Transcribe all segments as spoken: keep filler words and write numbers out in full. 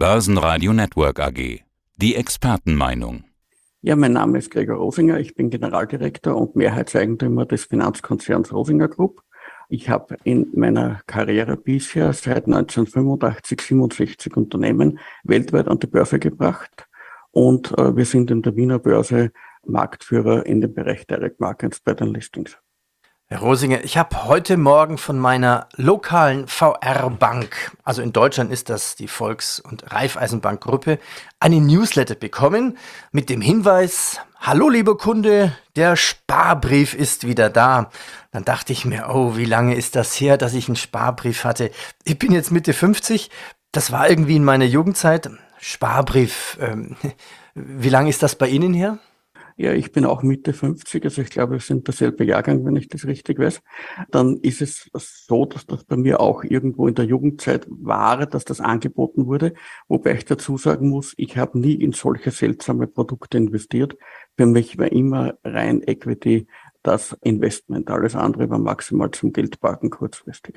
Börsenradio Network A G. Die Expertenmeinung. Ja, mein Name ist Gregor Rosinger. Ich bin Generaldirektor und Mehrheitseigentümer des Finanzkonzerns Rosinger Group. Ich habe in meiner Karriere bisher seit neunzehnhundertfünfundachtzig siebenundsechzig Unternehmen weltweit an die Börse gebracht. Und äh, wir sind in der Wiener Börse Marktführer in dem Bereich Direct Markets bei den Listings. Herr Rosinger, ich habe heute Morgen von meiner lokalen V R-Bank, also in Deutschland ist das die Volks- und Raiffeisenbank-Gruppe, einen Newsletter bekommen mit dem Hinweis: Hallo lieber Kunde, der Sparbrief ist wieder da. Dann dachte ich mir, oh, wie lange ist das her, dass ich einen Sparbrief hatte? Ich bin jetzt Mitte fünfzig, das war irgendwie in meiner Jugendzeit. Sparbrief, ähm, wie lange ist das bei Ihnen her? Ja, ich bin auch Mitte fünfzig, also ich glaube, wir sind derselbe Jahrgang, wenn ich das richtig weiß. Dann ist es so, dass das bei mir auch irgendwo in der Jugendzeit war, dass das angeboten wurde. Wobei ich dazu sagen muss, ich habe nie in solche seltsame Produkte investiert. Für mich war immer rein Equity das Investment. Alles andere war maximal zum Geldparken kurzfristig.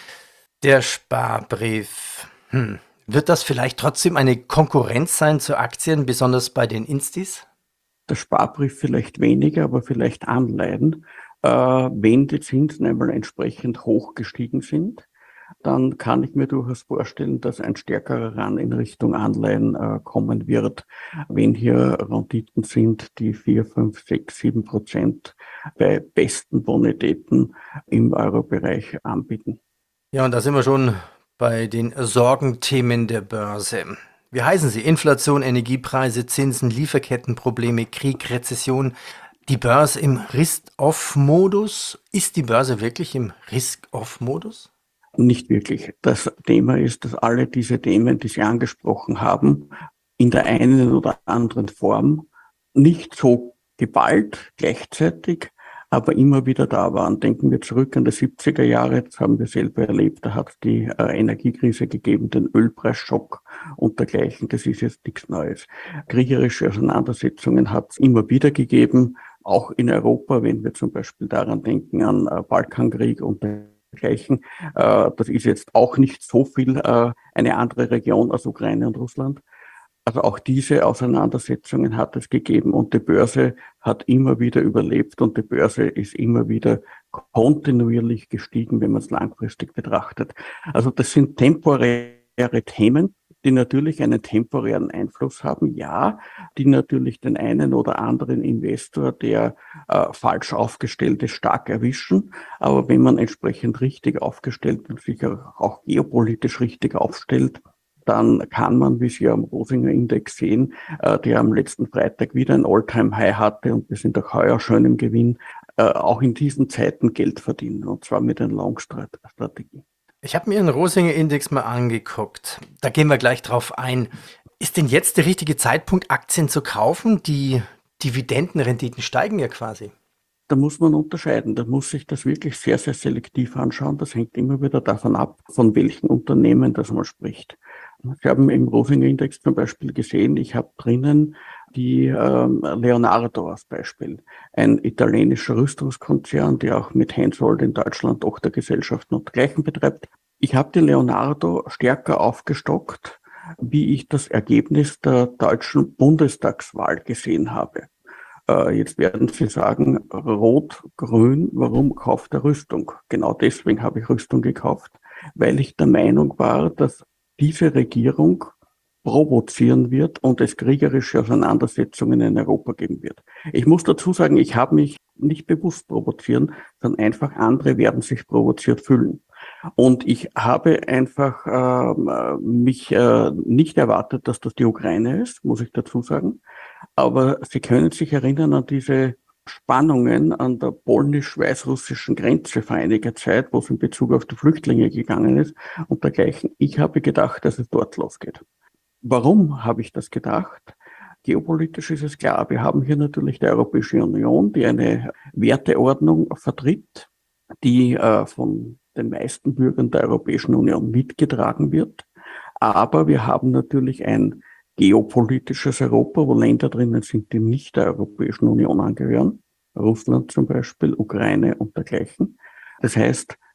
Der Sparbrief. Hm. Wird das vielleicht trotzdem eine Konkurrenz sein zu Aktien, besonders bei den Instis? Der Sparbrief vielleicht weniger, aber vielleicht Anleihen. Äh, wenn die Zinsen einmal entsprechend hoch gestiegen sind, dann kann ich mir durchaus vorstellen, dass ein stärkerer Run in Richtung Anleihen äh, kommen wird, wenn hier Renditen sind, die vier, fünf, sechs, sieben Prozent bei besten Bonitäten im Euro-Bereich anbieten. Ja, und da sind wir schon bei den Sorgenthemen der Börse. Wie heißen sie? Inflation, Energiepreise, Zinsen, Lieferkettenprobleme, Krieg, Rezession. Die Börse im Risk-Off-Modus? Ist die Börse wirklich im Risk-Off-Modus? Nicht wirklich. Das Thema ist, dass alle diese Themen, die Sie angesprochen haben, in der einen oder anderen Form nicht so geballt gleichzeitig, aber immer wieder da waren. Denken wir zurück an die siebziger Jahre, das haben wir selber erlebt, da hat es die äh, Energiekrise gegeben, den Ölpreisschock und dergleichen. Das ist jetzt nichts Neues. Kriegerische Auseinandersetzungen hat es immer wieder gegeben, auch in Europa, wenn wir zum Beispiel daran denken an äh, Balkankrieg und dergleichen. Äh, das ist jetzt auch nicht so viel äh, eine andere Region als Ukraine und Russland. Also auch diese Auseinandersetzungen hat es gegeben und die Börse hat immer wieder überlebt und die Börse ist immer wieder kontinuierlich gestiegen, wenn man es langfristig betrachtet. Also das sind temporäre Themen, die natürlich einen temporären Einfluss haben, ja, die natürlich den einen oder anderen Investor, der äh, falsch aufgestellt ist, stark erwischen. Aber wenn man entsprechend richtig aufgestellt und sich auch, auch geopolitisch richtig aufstellt, dann kann man, wie Sie am Rosinger Index sehen, äh, der am letzten Freitag wieder ein All-Time-High hatte und wir sind auch heuer schön im Gewinn, äh, auch in diesen Zeiten Geld verdienen, und zwar mit einer Long-Strategie. Ich habe mir den Rosinger Index mal angeguckt. Da gehen wir gleich drauf ein. Ist denn jetzt der richtige Zeitpunkt, Aktien zu kaufen? Die Dividendenrenditen steigen ja quasi. Da muss man unterscheiden. Da muss sich das wirklich sehr, sehr selektiv anschauen. Das hängt immer wieder davon ab, von welchen Unternehmen das man spricht. Sie haben im Rosinger Index zum Beispiel gesehen, ich habe drinnen die ähm, Leonardo als Beispiel, ein italienischer Rüstungskonzern, der auch mit Hensoldt in Deutschland Tochtergesellschaften und dergleichen betreibt. Ich habe die Leonardo stärker aufgestockt, wie ich das Ergebnis der deutschen Bundestagswahl gesehen habe. Äh, jetzt werden Sie sagen, Rot, Grün, warum kauft er Rüstung? Genau deswegen habe ich Rüstung gekauft, weil ich der Meinung war, dass diese Regierung provozieren wird und es kriegerische Auseinandersetzungen in Europa geben wird. Ich muss dazu sagen, ich habe mich nicht bewusst provozieren, sondern einfach andere werden sich provoziert fühlen. Und ich habe einfach äh, mich äh, nicht erwartet, dass das die Ukraine ist, muss ich dazu sagen. Aber Sie können sich erinnern an diese Spannungen an der polnisch-weißrussischen Grenze vor einiger Zeit, wo es in Bezug auf die Flüchtlinge gegangen ist und dergleichen. Ich habe gedacht, dass es dort losgeht. Warum habe ich das gedacht? Geopolitisch ist es klar, wir haben hier natürlich die Europäische Union, die eine Werteordnung vertritt, die äh, von den meisten Bürgern der Europäischen Union mitgetragen wird. Aber wir haben natürlich ein geopolitisches Europa, wo Länder drinnen sind, die nicht der Europäischen Union angehören. Russland zum Beispiel, Ukraine und dergleichen. Das heißt,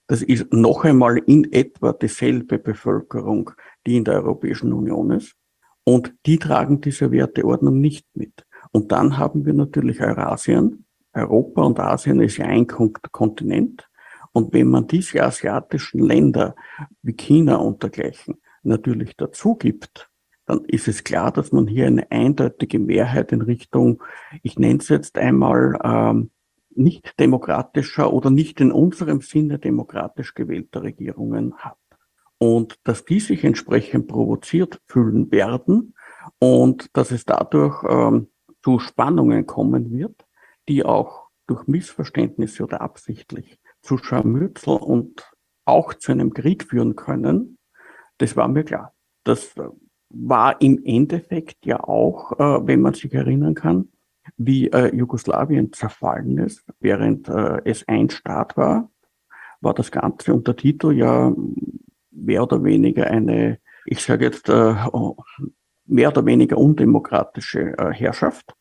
Das ist noch einmal in etwa dieselbe Bevölkerung, die in der Europäischen Union ist. Und die tragen diese Werteordnung nicht mit. Und dann haben wir natürlich Eurasien. Europa und Asien ist ja ein Kontinent. Und wenn man diese asiatischen Länder wie China und dergleichen natürlich dazu gibt, dann ist es klar, dass man hier eine eindeutige Mehrheit in Richtung, ich nenne es jetzt einmal, ähm, nicht demokratischer oder nicht in unserem Sinne demokratisch gewählter Regierungen hat. Und dass die sich entsprechend provoziert fühlen werden und dass es dadurch ähm, zu Spannungen kommen wird, die auch durch Missverständnisse oder absichtlich zu Scharmützel und auch zu einem Krieg führen können, das war mir klar. Das war im Endeffekt ja auch, äh, wenn man sich erinnern kann, wie äh, Jugoslawien zerfallen ist, während äh, es ein Staat war, war das Ganze unter Tito ja mehr oder weniger eine, ich sage jetzt, äh, mehr oder weniger undemokratische äh, Herrschaft.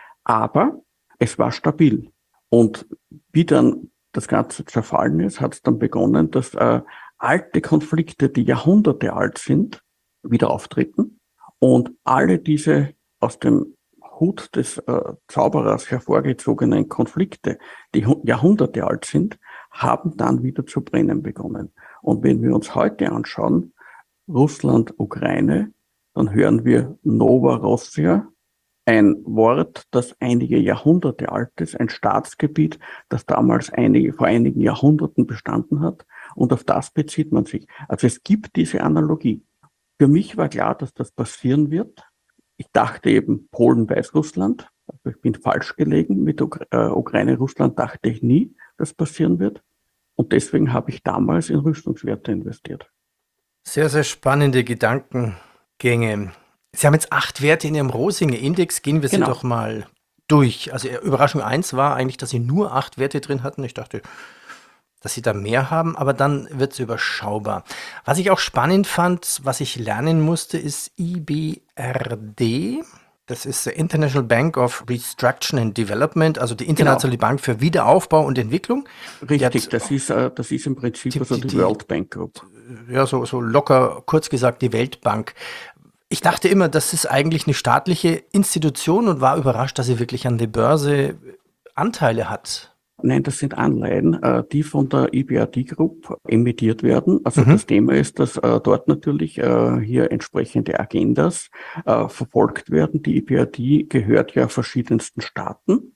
Aber es war stabil. Und wie dann das Ganze zerfallen ist, hat es dann begonnen, dass äh, alte Konflikte, die Jahrhunderte alt sind, wieder auftreten. Und alle diese aus dem Hut des äh, Zauberers hervorgezogenen Konflikte, die Jahrhunderte alt sind, haben dann wieder zu brennen begonnen. Und wenn wir uns heute anschauen, Russland, Ukraine, dann hören wir Novorossia, ein Wort, das einige Jahrhunderte alt ist, ein Staatsgebiet, das damals einige, vor einigen Jahrhunderten bestanden hat. Und auf das bezieht man sich. Also es gibt diese Analogie. Für mich war klar, dass das passieren wird. Ich dachte eben Polen, Weißrussland. Also ich bin falsch gelegen. Mit Ukra- äh, Ukraine, Russland dachte ich nie, dass passieren wird. Und deswegen habe ich damals in Rüstungswerte investiert. Sehr, sehr spannende Gedankengänge. Sie haben jetzt acht Werte in Ihrem Rosinger-Index. Gehen wir sie Genau. doch mal durch. Also Überraschung eins war eigentlich, dass Sie nur acht Werte drin hatten. Ich dachte, dass Sie da mehr haben, aber dann wird es überschaubar. Was ich auch spannend fand, was ich lernen musste, ist I B R D. Das ist the International Bank of Reconstruction and Development, also die Internationale Bank für Wiederaufbau und Entwicklung. Die Richtig, hat das ist, äh, das ist im Prinzip die, also die, die die, World Bank Group. ja, so, so locker, kurz gesagt, die Weltbank. Ich dachte immer, das ist eigentlich eine staatliche Institution und war überrascht, dass sie wirklich an der Börse Anteile hat. Nein, das sind Anleihen, äh, die von der I B R D Group emittiert werden. Also Mhm. das Thema ist, dass äh, dort natürlich äh, hier entsprechende Agendas äh, verfolgt werden. Die I B R D gehört ja verschiedensten Staaten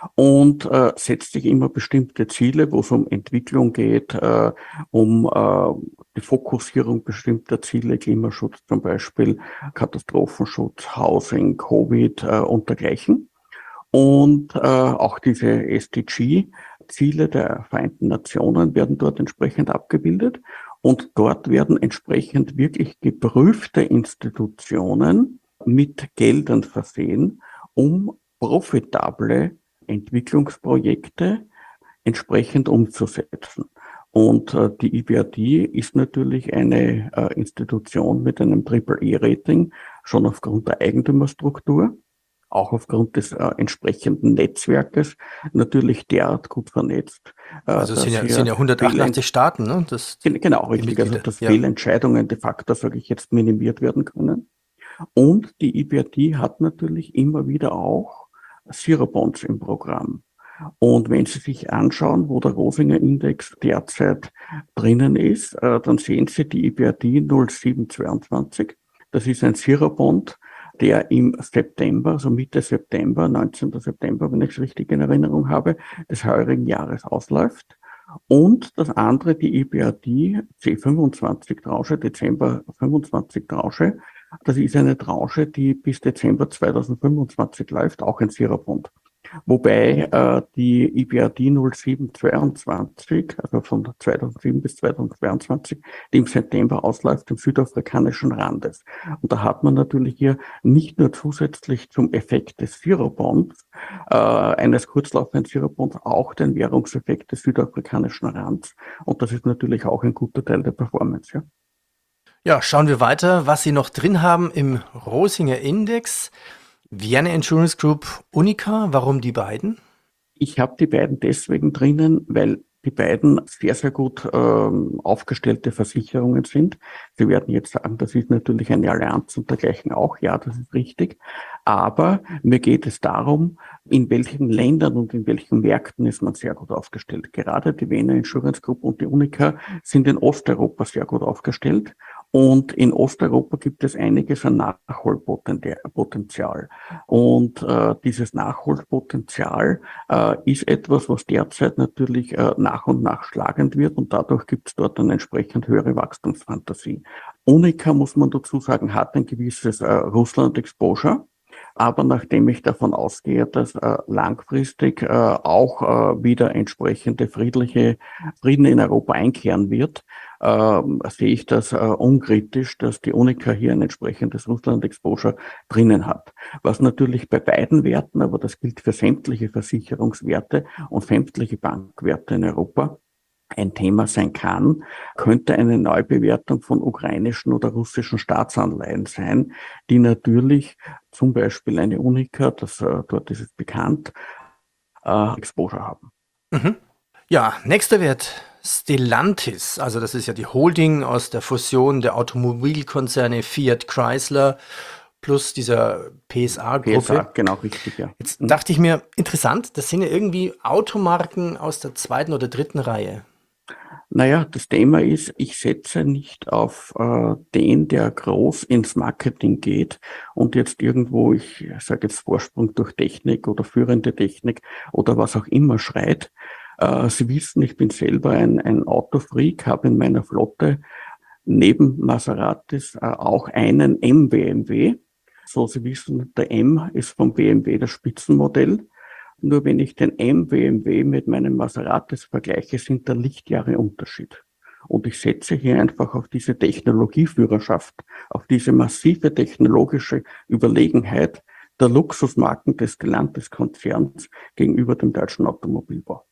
und äh, setzt sich immer bestimmte Ziele, wo es um Entwicklung geht, äh, um äh, die Fokussierung bestimmter Ziele, Klimaschutz zum Beispiel, Katastrophenschutz, Housing, Covid äh, und dergleichen. Und äh, auch diese S D G-Ziele der Vereinten Nationen werden dort entsprechend abgebildet. Und dort werden entsprechend wirklich geprüfte Institutionen mit Geldern versehen, um profitable Entwicklungsprojekte entsprechend umzusetzen. Und äh, die I B R D ist natürlich eine äh, Institution mit einem Triple E-Rating, schon aufgrund der Eigentümerstruktur, auch aufgrund des äh, entsprechenden Netzwerkes, natürlich derart gut vernetzt. Äh, Also es sind dass ja, hier sind ja hundertachtundachtzig Staaten, ne? Das, Fehl, genau, die richtig, also Mitglieder. dass Ja. Fehlentscheidungen de facto, sage ich jetzt, minimiert werden können. Und die I B R D hat natürlich immer wieder auch Zero-Bonds im Programm. Und wenn Sie sich anschauen, wo der Rosinger Index derzeit drinnen ist, äh, dann sehen Sie die I B R D null sieben zweiundzwanzig. Das ist ein Zero-Bond, der im September, also Mitte September, neunzehnten September, wenn ich es richtig in Erinnerung habe, des heurigen Jahres ausläuft. Und das andere, die I B R D C fünfundzwanzig Tranche, Dezember fünfundzwanzig Tranche, das ist eine Tranche, die bis Dezember zweitausendfünfundzwanzig läuft, auch ein Zero-Bond. Wobei äh, die I B R D null sieben zweiundzwanzig, also von zweitausendsieben bis zweitausendzweiundzwanzig, die im September ausläuft, im südafrikanischen Randes. Und da hat man natürlich hier nicht nur zusätzlich zum Effekt des Zero-Bonds, äh, eines kurzlaufenden Zero-Bonds, auch den Währungseffekt des südafrikanischen Rands. Und das ist natürlich auch ein guter Teil der Performance, ja. Ja, schauen wir weiter, was Sie noch drin haben im Rosinger Index. Vienna Insurance Group, Unica, warum die beiden? Ich habe die beiden deswegen drinnen, weil die beiden sehr, sehr gut ähm, aufgestellte Versicherungen sind. Sie werden jetzt sagen, das ist natürlich eine Allianz und dergleichen auch. Ja, das ist richtig. Aber mir geht es darum, in welchen Ländern und in welchen Märkten ist man sehr gut aufgestellt. Gerade die Vienna Insurance Group und die Unica sind in Osteuropa sehr gut aufgestellt. Und in Osteuropa gibt es einiges an Nachholpotenzial. Und äh, dieses Nachholpotenzial äh, ist etwas, was derzeit natürlich äh, nach und nach schlagend wird. Und dadurch gibt es dort eine entsprechend höhere Wachstumsfantasie. Unica, muss man dazu sagen, hat ein gewisses äh, Russland-Exposure. Aber nachdem ich davon ausgehe, dass äh, langfristig äh, auch äh, wieder entsprechende friedliche Frieden in Europa einkehren wird, äh, sehe ich das äh, unkritisch, dass die Unica hier ein entsprechendes Russland-Exposure drinnen hat. Was natürlich bei beiden Werten, aber das gilt für sämtliche Versicherungswerte und sämtliche Bankwerte in Europa, ein Thema sein kann, könnte eine Neubewertung von ukrainischen oder russischen Staatsanleihen sein, die natürlich zum Beispiel eine Unica, das, äh, dort ist es bekannt, äh, Exposure haben. Mhm. Ja, nächster Wert, Stellantis. Also das ist ja die Holding aus der Fusion der Automobilkonzerne Fiat Chrysler plus dieser P S A-Gruppe. P S A, genau, richtig, ja. Jetzt dachte ich mir, interessant, das sind ja irgendwie Automarken aus der zweiten oder dritten Reihe. Naja, das Thema ist, ich setze nicht auf äh, den, der groß ins Marketing geht und jetzt irgendwo, ich sage jetzt Vorsprung durch Technik oder führende Technik oder was auch immer schreit. Äh, Sie wissen, ich bin selber ein, ein Autofreak, habe in meiner Flotte neben Maseratis äh, auch einen M-B M W. So, Sie wissen, der M ist vom B M W das Spitzenmodell. Nur wenn ich den M-B M W mit meinem Maseratis vergleiche, sind da Lichtjahre Unterschied. Und ich setze hier einfach auf diese Technologieführerschaft, auf diese massive technologische Überlegenheit der Luxusmarken des Stellantis-Konzerns gegenüber dem deutschen Automobilbau.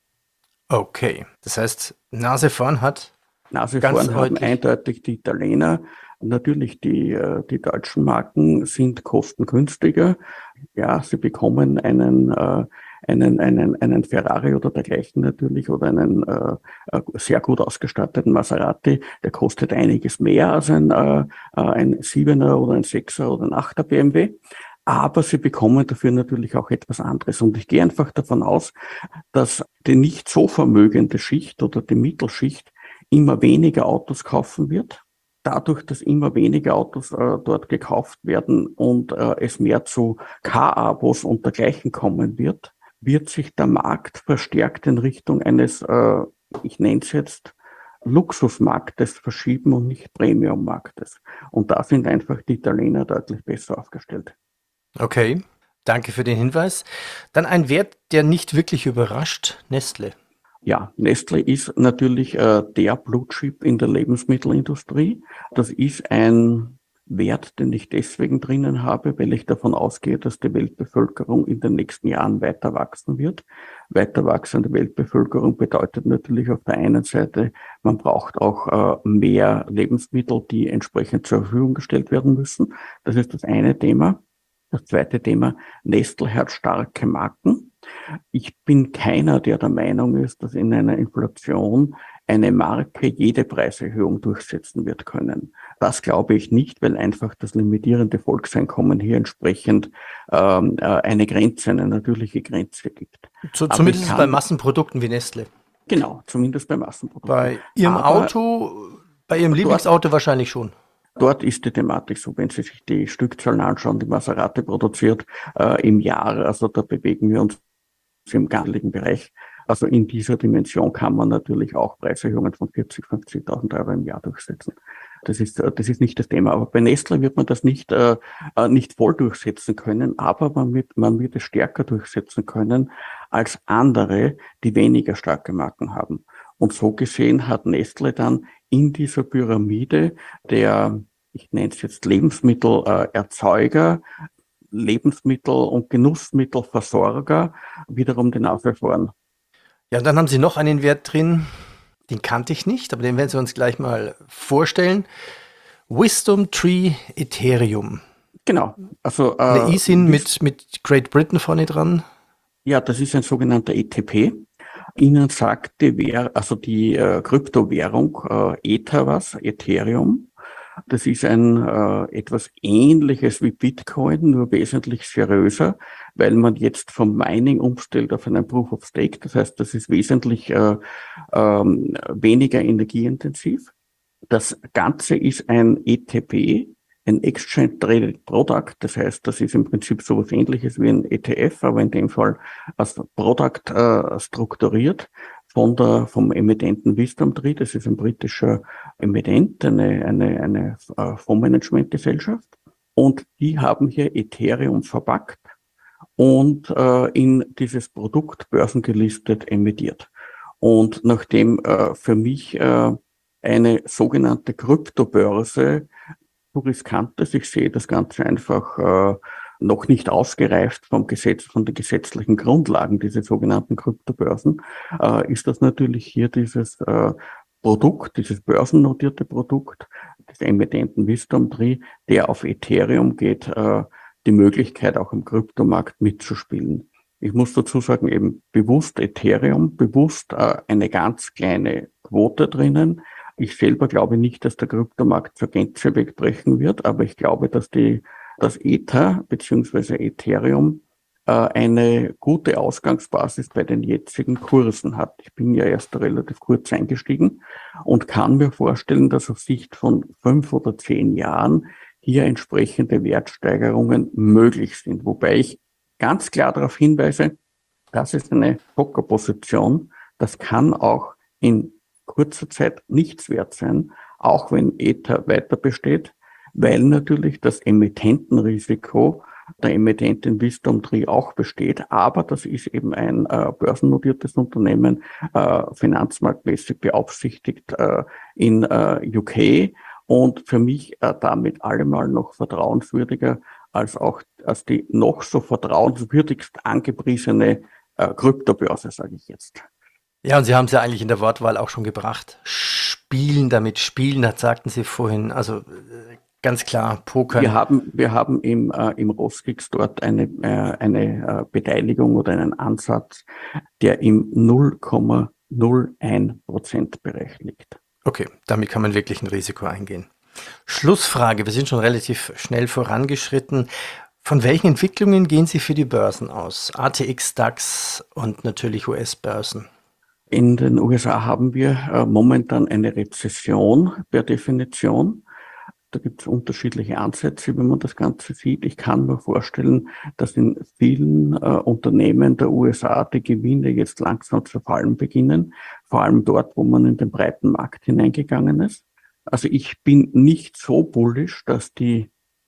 Okay, das heißt, Nase vorn hat Nase ganz vorn haben deutlich eindeutig die Italiener. Natürlich, die, äh, die deutschen Marken sind kostengünstiger. Ja, sie bekommen einen, äh, einen, einen, einen Ferrari oder dergleichen natürlich oder einen äh, äh, sehr gut ausgestatteten Maserati. Der kostet einiges mehr als ein, äh, ein Siebener oder ein Sechser oder ein Achter B M W. Aber sie bekommen dafür natürlich auch etwas anderes. Und ich gehe einfach davon aus, dass die nicht so vermögende Schicht oder die Mittelschicht immer weniger Autos kaufen wird. Dadurch, dass immer weniger Autos äh, dort gekauft werden und äh, es mehr zu Car-Abos und dergleichen kommen wird, wird sich der Markt verstärkt in Richtung eines, äh, ich nenne es jetzt, Luxusmarktes verschieben und nicht Premium-Marktes. Und da sind einfach die Italiener deutlich besser aufgestellt. Okay, danke für den Hinweis. Dann ein Wert, der nicht wirklich überrascht, Nestle. Ja, Nestle ist natürlich äh, der Blue Chip in der Lebensmittelindustrie. Das ist ein Wert, den ich deswegen drinnen habe, weil ich davon ausgehe, dass die Weltbevölkerung in den nächsten Jahren weiter wachsen wird. Weiter wachsende Weltbevölkerung bedeutet natürlich auf der einen Seite, man braucht auch äh, mehr Lebensmittel, die entsprechend zur Verfügung gestellt werden müssen. Das ist das eine Thema. Das zweite Thema, Nestle hat starke Marken. Ich bin keiner, der der Meinung ist, dass in einer Inflation eine Marke jede Preiserhöhung durchsetzen wird können. Das glaube ich nicht, weil einfach das limitierende Volkseinkommen hier entsprechend ähm, eine Grenze, eine natürliche Grenze gibt. Zu, zumindest kann, bei Massenprodukten wie Nestle. Genau, zumindest bei Massenprodukten. Bei Ihrem Aber Auto, bei Ihrem Lieblingsauto dort, wahrscheinlich schon. Dort ist die Thematik so, wenn Sie sich die Stückzahlen anschauen, die Maserati produziert äh, im Jahr, also da bewegen wir uns im ganzen Bereich. Also in dieser Dimension kann man natürlich auch Preiserhöhungen von vierzig, fünfzigtausend Euro im Jahr durchsetzen. Das ist, das ist nicht das Thema. Aber bei Nestle wird man das nicht, äh, nicht voll durchsetzen können, aber man wird, man wird es stärker durchsetzen können als andere, die weniger starke Marken haben. Und so gesehen hat Nestle dann in dieser Pyramide der, ich nenne es jetzt Lebensmittelerzeuger, Lebensmittel- und Genussmittelversorger wiederum die Nase vorn. Ja, und dann haben Sie noch einen Wert drin, den kannte ich nicht, aber den werden Sie uns gleich mal vorstellen. Wisdom Tree Ethereum. Genau. Also, äh, Eine I S I N mit, mit Great Britain vorne dran. Ja, das ist ein sogenannter E T P. Ihnen sagt die Währ also die äh, Kryptowährung äh, Ether was, Ethereum. Das ist ein äh, etwas Ähnliches wie Bitcoin, nur wesentlich seriöser, weil man jetzt vom Mining umstellt auf einen Proof of Stake. Das heißt, das ist wesentlich äh, ähm, weniger energieintensiv. Das Ganze ist ein E T P, ein Exchange Traded Product. Das heißt, das ist im Prinzip so etwas Ähnliches wie ein E T F, aber in dem Fall als Product äh, strukturiert von der, vom Emittenten Wisdom Tree. Das ist ein britischer Emittent, eine, eine, eine äh, Fondsmanagementgesellschaft. Und die haben hier Ethereum verpackt und äh, in dieses Produkt börsengelistet emittiert. Und nachdem äh, für mich äh, eine sogenannte Kryptobörse zu riskant ist, ich sehe das Ganze einfach äh, noch nicht ausgereift vom Gesetz, von den gesetzlichen Grundlagen, diese sogenannten Kryptobörsen, äh, ist das natürlich hier dieses äh, Produkt, dieses börsennotierte Produkt des Emittenten Wisdom Tree, der auf Ethereum geht, äh, die Möglichkeit auch im Kryptomarkt mitzuspielen. Ich muss dazu sagen, eben bewusst Ethereum, bewusst äh, eine ganz kleine Quote drinnen. Ich selber glaube nicht, dass der Kryptomarkt zur Gänze wegbrechen wird, aber ich glaube, dass die, das Ether bzw. Ethereum äh, eine gute Ausgangsbasis bei den jetzigen Kursen hat. Ich bin ja erst relativ kurz eingestiegen und kann mir vorstellen, dass auf Sicht von fünf oder zehn Jahren hier entsprechende Wertsteigerungen möglich sind. Wobei ich ganz klar darauf hinweise, das ist eine Pokerposition. Das kann auch in kurzer Zeit nichts wert sein, auch wenn Ether weiter besteht, weil natürlich das Emittentenrisiko der Emittentin Wisdom Tree auch besteht. Aber das ist eben ein äh, börsennotiertes Unternehmen, äh, finanzmarktmäßig beaufsichtigt äh, in äh, U K und für mich äh, damit allemal noch vertrauenswürdiger als auch als die noch so vertrauenswürdigst angepriesene äh, Kryptobörse, sage ich jetzt. Ja, und Sie haben es ja eigentlich in der Wortwahl auch schon gebracht. Spielen damit, spielen, das sagten Sie vorhin. Also äh, ganz klar, Pokern. Wir haben, wir haben im, äh, im Roskix dort eine, äh, eine äh, Beteiligung oder einen Ansatz, der im null Komma null eins Prozent Bereich liegt. Okay, damit kann man wirklich ein Risiko eingehen. Schlussfrage, wir sind schon relativ schnell vorangeschritten. Von welchen Entwicklungen gehen Sie für die Börsen aus? A T X, DAX und natürlich U S-Börsen. In den U S A haben wir äh, momentan eine Rezession per Definition. Da gibt es unterschiedliche Ansätze, wenn man das Ganze sieht. Ich kann mir vorstellen, dass in vielen äh, Unternehmen der U S A die Gewinne jetzt langsam zu fallen beginnen, vor allem dort, wo man in den breiten Markt hineingegangen ist. Also ich bin nicht so bullisch, dass die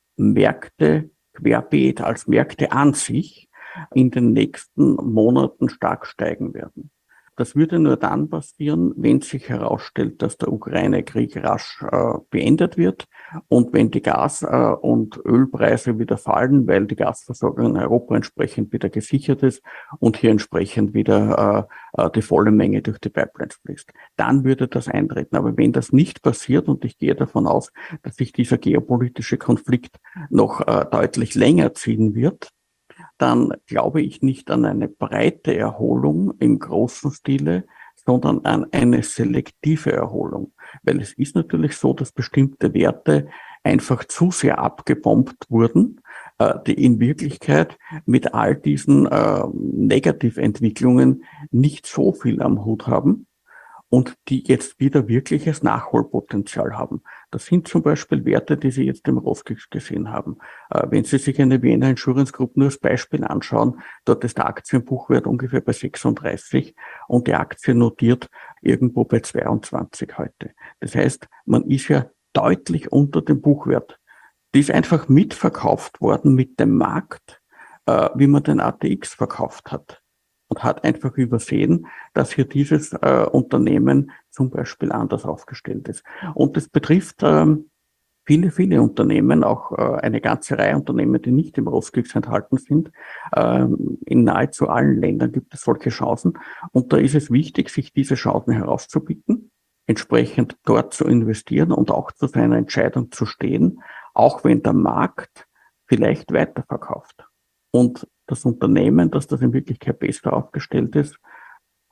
Märkte querbeet als Märkte an sich in den nächsten Monaten stark steigen werden. Das würde nur dann passieren, wenn sich herausstellt, dass der Ukraine-Krieg rasch äh, beendet wird und wenn die Gas- äh, und Ölpreise wieder fallen, weil die Gasversorgung in Europa entsprechend wieder gesichert ist und hier entsprechend wieder äh, die volle Menge durch die Pipelines fließt. Dann würde das eintreten. Aber wenn das nicht passiert, und ich gehe davon aus, dass sich dieser geopolitische Konflikt noch äh, deutlich länger ziehen wird, dann glaube ich nicht an eine breite Erholung im großen Stile, sondern an eine selektive Erholung. Weil es ist natürlich so, dass bestimmte Werte einfach zu sehr abgebombt wurden, äh, die in Wirklichkeit mit all diesen äh, Negativentwicklungen nicht so viel am Hut haben und die jetzt wieder wirkliches Nachholpotenzial haben. Das sind zum Beispiel Werte, die Sie jetzt im Roskix gesehen haben. Äh, wenn Sie sich eine Vienna Insurance Group nur als Beispiel anschauen, dort ist der Aktienbuchwert ungefähr bei sechsunddreißig und die Aktie notiert irgendwo bei zweiundzwanzig heute. Das heißt, man ist ja deutlich unter dem Buchwert. Die ist einfach mitverkauft worden mit dem Markt, äh, wie man den A T X verkauft hat. Und hat einfach übersehen, dass hier dieses äh, Unternehmen zum Beispiel anders aufgestellt ist. Und das betrifft ähm, viele, viele Unternehmen, auch äh, eine ganze Reihe Unternehmen, die nicht im Roskix enthalten sind. Ähm, in nahezu allen Ländern gibt es solche Chancen. Und da ist es wichtig, sich diese Chancen herauszupicken, entsprechend dort zu investieren und auch zu seiner Entscheidung zu stehen, auch wenn der Markt vielleicht weiterverkauft. Und das Unternehmen, dass das in Wirklichkeit besser aufgestellt ist,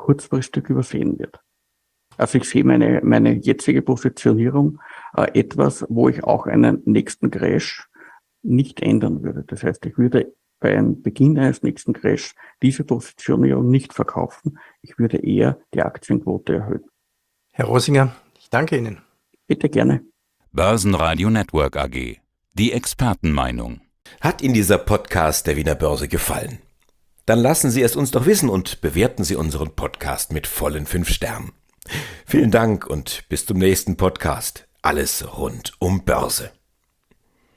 kurzfristig übersehen wird. Also ich sehe meine, meine jetzige Positionierung äh, etwas, wo ich auch einen nächsten Crash nicht ändern würde. Das heißt, ich würde bei einem Beginn eines nächsten Crash diese Positionierung nicht verkaufen. Ich würde eher die Aktienquote erhöhen. Herr Rosinger, ich danke Ihnen. Bitte gerne. Börsenradio Network A G. Die Expertenmeinung. Hat Ihnen dieser Podcast der Wiener Börse gefallen? Dann lassen Sie es uns doch wissen und bewerten Sie unseren Podcast mit vollen fünf Sternen. Vielen Dank und bis zum nächsten Podcast. Alles rund um Börse.